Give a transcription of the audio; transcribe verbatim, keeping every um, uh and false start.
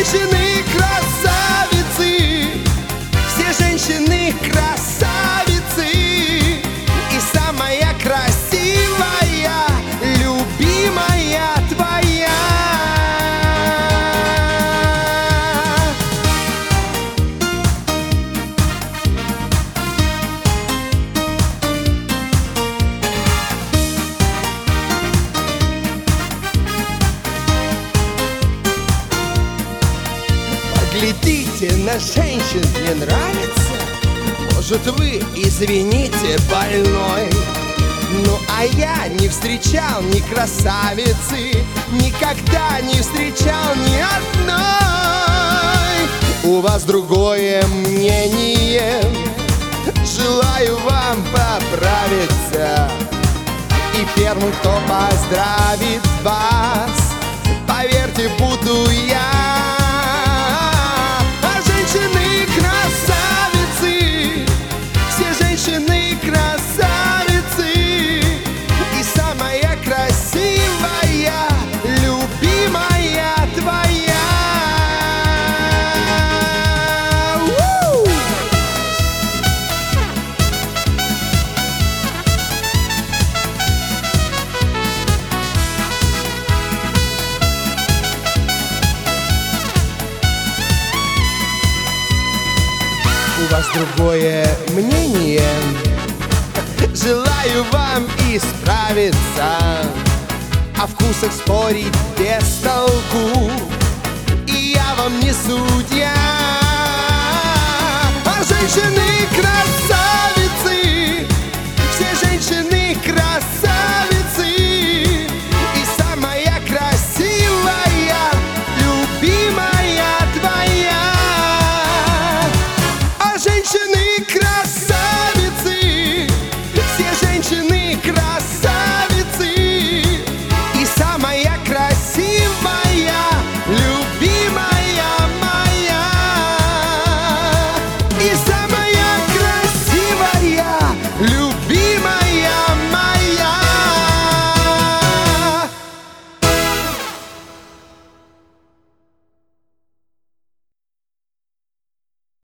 женщины красавицы, все женщины красавицы, и самая красивая, любимая твоя. Глядите на женщин, мне нравится. Может, вы, извините, больной, ну а я не встречал ни красавицы, никогда не встречал ни одной. У вас другое мнение, желаю вам поправиться. И первым, кто поздравит вас, поверьте, буду я. Женщины красавицы, все женщины красавицы, и самая красивая, любимая твоя. У-у-у! У вас другое мнение, желаю вам исправиться. О вкусах спорить без толку, и я вам не судья.